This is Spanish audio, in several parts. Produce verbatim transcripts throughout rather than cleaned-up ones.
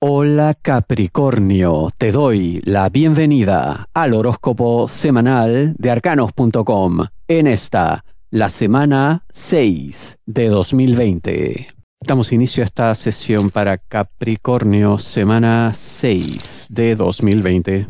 Hola Capricornio, te doy la bienvenida al horóscopo semanal de arcanos punto com en esta, la semana seis de dos mil veinte. Damos inicio a esta sesión para Capricornio, semana seis de dos mil veinte.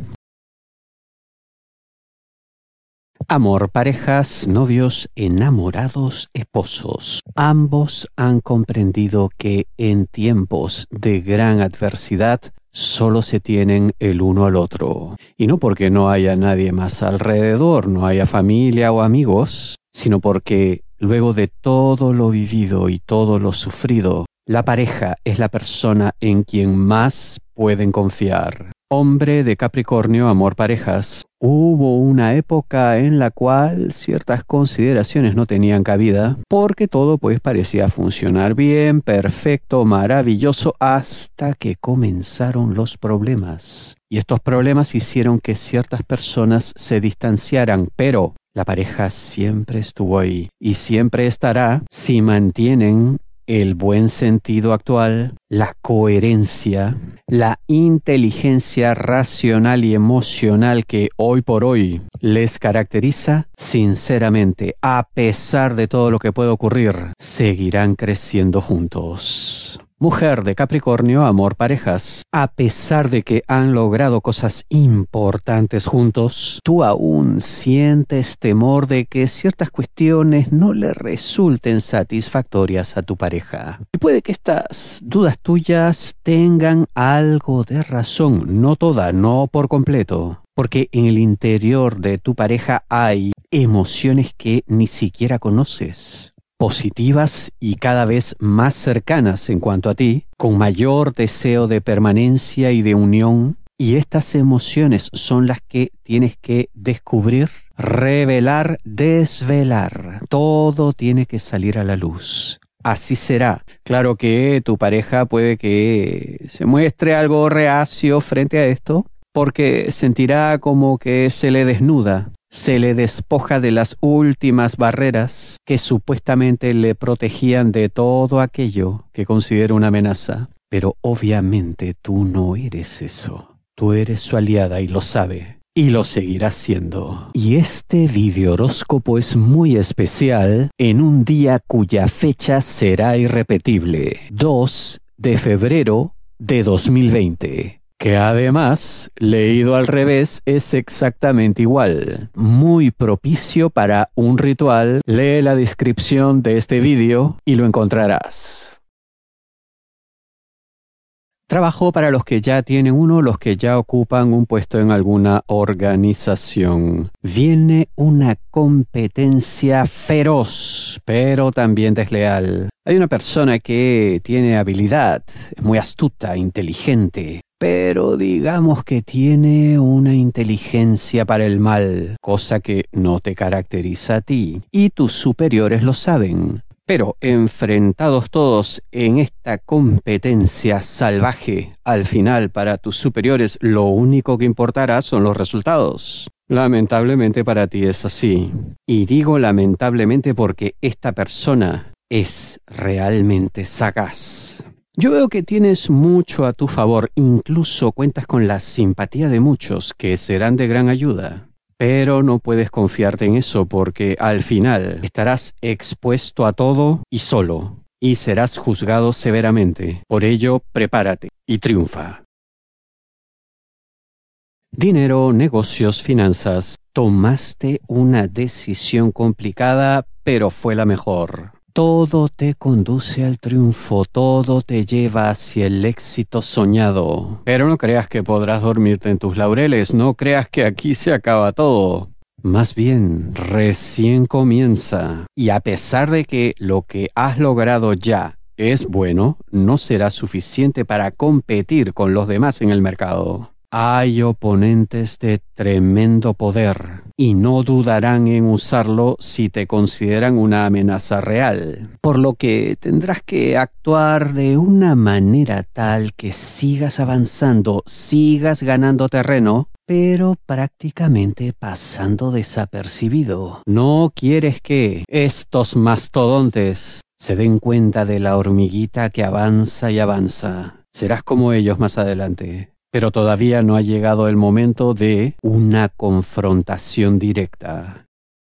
Amor, parejas, novios, enamorados, esposos. Ambos han comprendido que en tiempos de gran adversidad solo se tienen el uno al otro. Y no porque no haya nadie más alrededor, no haya familia o amigos, sino porque luego de todo lo vivido y todo lo sufrido, la pareja es la persona en quien más pueden confiar. Hombre de Capricornio, amor, parejas. Hubo una época en la cual ciertas consideraciones no tenían cabida porque todo pues parecía funcionar bien, perfecto, maravilloso, hasta que comenzaron los problemas. Y estos problemas hicieron que ciertas personas se distanciaran, pero la pareja siempre estuvo ahí y siempre estará si mantienen el buen sentido actual, la coherencia, la inteligencia racional y emocional que hoy por hoy les caracteriza. Sinceramente, a pesar de todo lo que puede ocurrir, seguirán creciendo juntos. Mujer de Capricornio, amor, parejas. A pesar de que han logrado cosas importantes juntos, tú aún sientes temor de que ciertas cuestiones no le resulten satisfactorias a tu pareja. Y puede que estas dudas tuyas tengan algo de razón, no toda, no por completo. Porque en el interior de tu pareja hay emociones que ni siquiera conoces. Positivas y cada vez más cercanas en cuanto a ti, con mayor deseo de permanencia y de unión, y estas emociones son las que tienes que descubrir, revelar, desvelar. Todo tiene que salir a la luz. Así será. Claro que tu pareja puede que se muestre algo reacio frente a esto, porque sentirá como que se le desnuda. Se le despoja de las últimas barreras que supuestamente le protegían de todo aquello que considera una amenaza. Pero obviamente tú no eres eso. Tú eres su aliada y lo sabe. Y lo seguirás siendo. Y este video horóscopo es muy especial en un día cuya fecha será irrepetible. dos de febrero de dos mil veinte. Que además, leído al revés, es exactamente igual. Muy propicio para un ritual. Lee la descripción de este vídeo y lo encontrarás. Trabajo para los que ya tienen uno, los que ya ocupan un puesto en alguna organización. Viene una competencia feroz, pero también desleal. Hay una persona que tiene habilidad, es muy astuta, inteligente, pero digamos que tiene una inteligencia para el mal, cosa que no te caracteriza a ti, y tus superiores lo saben. Pero enfrentados todos en esta competencia salvaje, al final para tus superiores lo único que importará son los resultados. Lamentablemente para ti es así. Y digo lamentablemente porque esta persona es realmente sagaz. Yo veo que tienes mucho a tu favor, incluso cuentas con la simpatía de muchos que serán de gran ayuda. Pero no puedes confiarte en eso porque al final estarás expuesto a todo y solo, y serás juzgado severamente. Por ello, prepárate y triunfa. Dinero, negocios, finanzas. Tomaste una decisión complicada, pero fue la mejor. Todo te conduce al triunfo, todo te lleva hacia el éxito soñado. Pero no creas que podrás dormirte en tus laureles, no creas que aquí se acaba todo. Más bien, recién comienza. Y a pesar de que lo que has logrado ya es bueno, no será suficiente para competir con los demás en el mercado. Hay oponentes de tremendo poder y no dudarán en usarlo si te consideran una amenaza real, por lo que tendrás que actuar de una manera tal que sigas avanzando, sigas ganando terreno, pero prácticamente pasando desapercibido. No quieres que estos mastodontes se den cuenta de la hormiguita que avanza y avanza. Serás como ellos más adelante. Pero todavía no ha llegado el momento de una confrontación directa.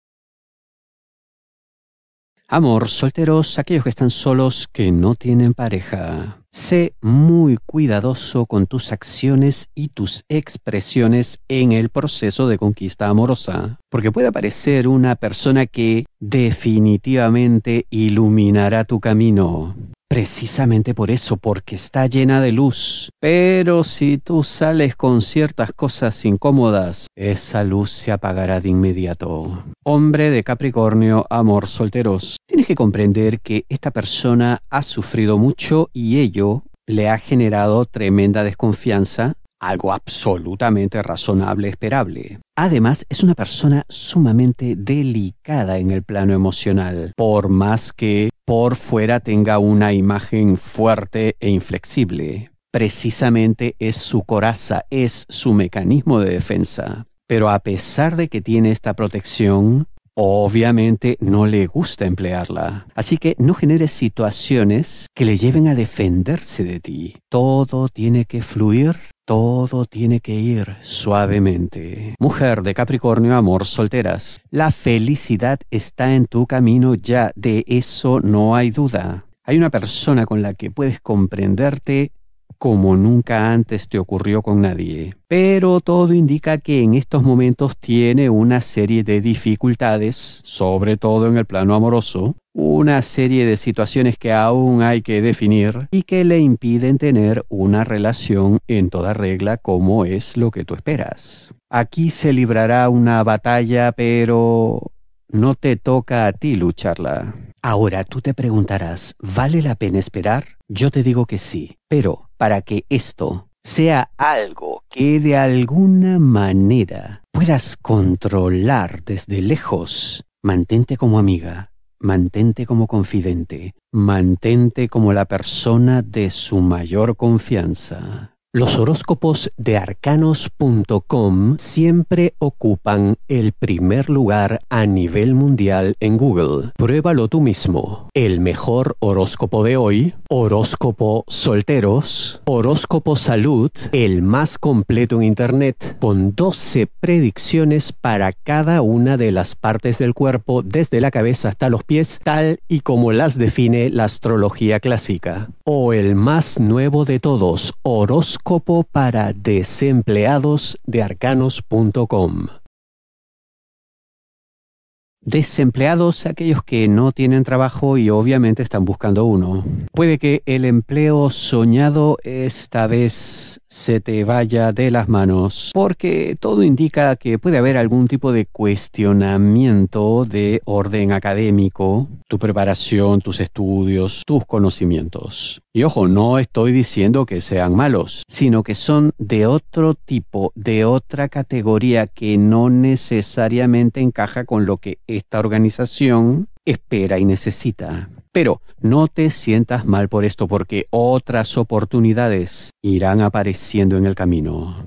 Amor, solteros, aquellos que están solos, que no tienen pareja. Sé muy cuidadoso con tus acciones y tus expresiones en el proceso de conquista amorosa, porque puede aparecer una persona que definitivamente iluminará tu camino. Precisamente por eso, porque está llena de luz. Pero si tú sales con ciertas cosas incómodas, esa luz se apagará de inmediato. Hombre de Capricornio, amor, solteros. Tienes que comprender que esta persona ha sufrido mucho y ello le ha generado tremenda desconfianza, algo absolutamente razonable, esperable. Además, es una persona sumamente delicada en el plano emocional, por más que por fuera tenga una imagen fuerte e inflexible. Precisamente es su coraza, es su mecanismo de defensa. Pero a pesar de que tiene esta protección, obviamente no le gusta emplearla. Así que no generes situaciones que le lleven a defenderse de ti. Todo tiene que fluir. Todo tiene que ir suavemente. Mujer de Capricornio, amor, solteras. La felicidad está en tu camino ya, de eso no hay duda. Hay una persona con la que puedes comprenderte como nunca antes te ocurrió con nadie. Pero todo indica que en estos momentos tiene una serie de dificultades, sobre todo en el plano amoroso, una serie de situaciones que aún hay que definir y que le impiden tener una relación en toda regla como es lo que tú esperas. Aquí se librará una batalla, pero no te toca a ti lucharla. Ahora tú te preguntarás, ¿vale la pena esperar? Yo te digo que sí, pero para que esto sea algo que de alguna manera puedas controlar desde lejos, mantente como amiga, mantente como confidente, mantente como la persona de su mayor confianza. Los horóscopos de arcanos punto com siempre ocupan el primer lugar a nivel mundial en Google. Pruébalo tú mismo. El mejor horóscopo de hoy, horóscopo solteros, horóscopo salud, el más completo en internet, con doce predicciones para cada una de las partes del cuerpo, desde la cabeza hasta los pies, tal y como las define la astrología clásica. O el más nuevo de todos, horóscopo para desempleados de arcanos punto com. Desempleados, aquellos que no tienen trabajo y obviamente están buscando uno. Puede que el empleo soñado esta vez se te vaya de las manos, porque todo indica que puede haber algún tipo de cuestionamiento de orden académico, tu preparación, tus estudios, tus conocimientos. Y ojo, no estoy diciendo que sean malos, sino que son de otro tipo, de otra categoría que no necesariamente encaja con lo que esta organización espera y necesita. Pero no te sientas mal por esto, porque otras oportunidades irán apareciendo en el camino.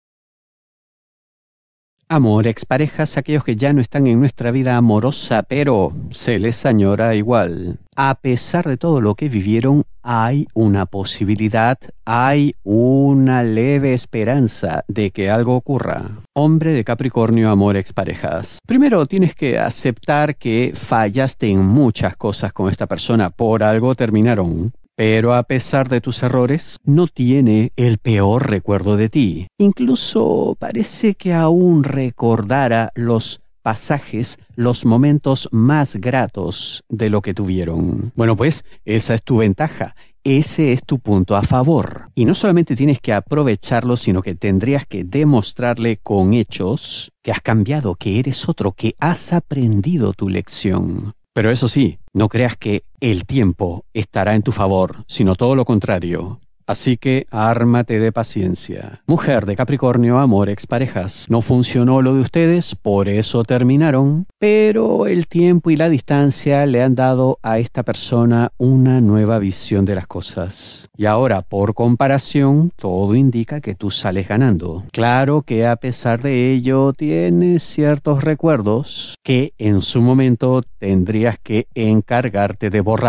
Amor, exparejas, aquellos que ya no están en nuestra vida amorosa, pero se les añora igual. A pesar de todo lo que vivieron, hay una posibilidad, hay una leve esperanza de que algo ocurra. Hombre de Capricornio, amor, exparejas. Primero tienes que aceptar que fallaste en muchas cosas con esta persona, por algo terminaron. Pero a pesar de tus errores, no tiene el peor recuerdo de ti. Incluso parece que aún recordara los pasajes, los momentos más gratos de lo que tuvieron. Bueno, pues esa es tu ventaja. Ese es tu punto a favor. Y no solamente tienes que aprovecharlo, sino que tendrías que demostrarle con hechos que has cambiado, que eres otro, que has aprendido tu lección. Pero eso sí, no creas que el tiempo estará en tu favor, sino todo lo contrario. Así que ármate de paciencia. Mujer de Capricornio, amor, exparejas. No funcionó lo de ustedes, por eso terminaron. Pero el tiempo y la distancia le han dado a esta persona una nueva visión de las cosas. Y ahora, por comparación, todo indica que tú sales ganando. Claro que a pesar de ello, tienes ciertos recuerdos que en su momento tendrías que encargarte de borrar.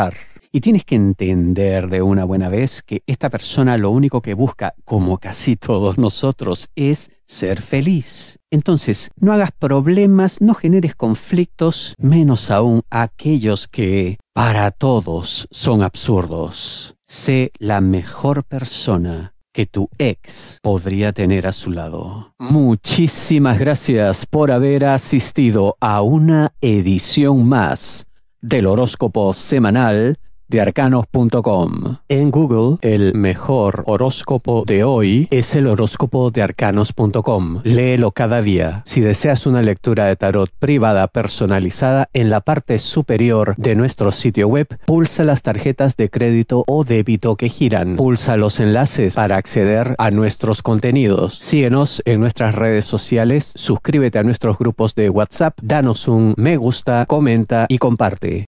Y tienes que entender de una buena vez que esta persona lo único que busca, como casi todos nosotros, es ser feliz. Entonces, no hagas problemas, no generes conflictos, menos aún aquellos que para todos son absurdos. Sé la mejor persona que tu ex podría tener a su lado. Muchísimas gracias por haber asistido a una edición más del horóscopo semanal de arcanos punto com. En Google, el mejor horóscopo de hoy es el horóscopo de arcanos punto com. Léelo cada día. Si deseas una lectura de tarot privada personalizada, en la parte superior de nuestro sitio web, pulsa las tarjetas de crédito o débito que giran. Pulsa los enlaces para acceder a nuestros contenidos. Síguenos en nuestras redes sociales, suscríbete a nuestros grupos de WhatsApp, danos un me gusta, comenta y comparte.